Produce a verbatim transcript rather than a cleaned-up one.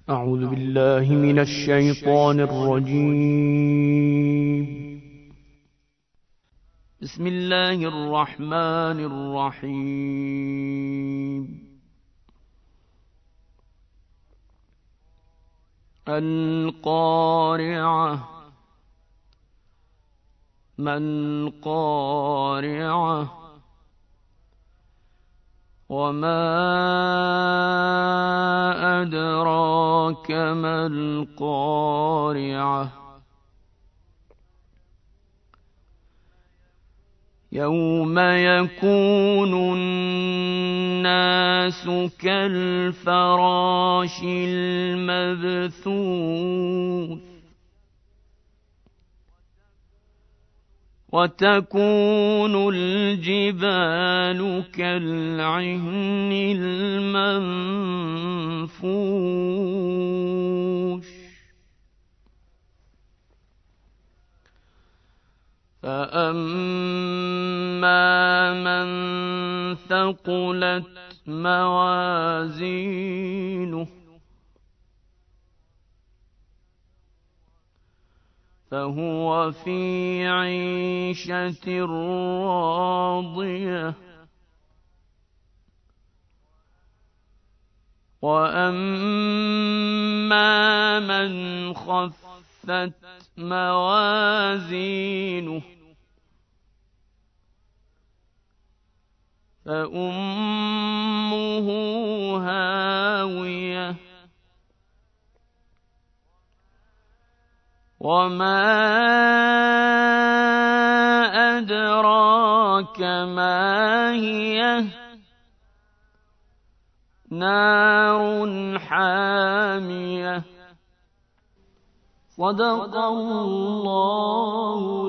أعوذ بالله من الشيطان الرجيم. بسم الله الرحمن الرحيم. القارعة ما القارعة وما أدراك ما القارعة يوم يكون الناس كالفراش المبثوث وتكون الجبال كالعهن المنفوش فأما من ثقلت موازينه فهو في عيشة راضية وأما من خفت موازينه فأمه هاوية وما أدراك ما هي نار حامية. صدق الله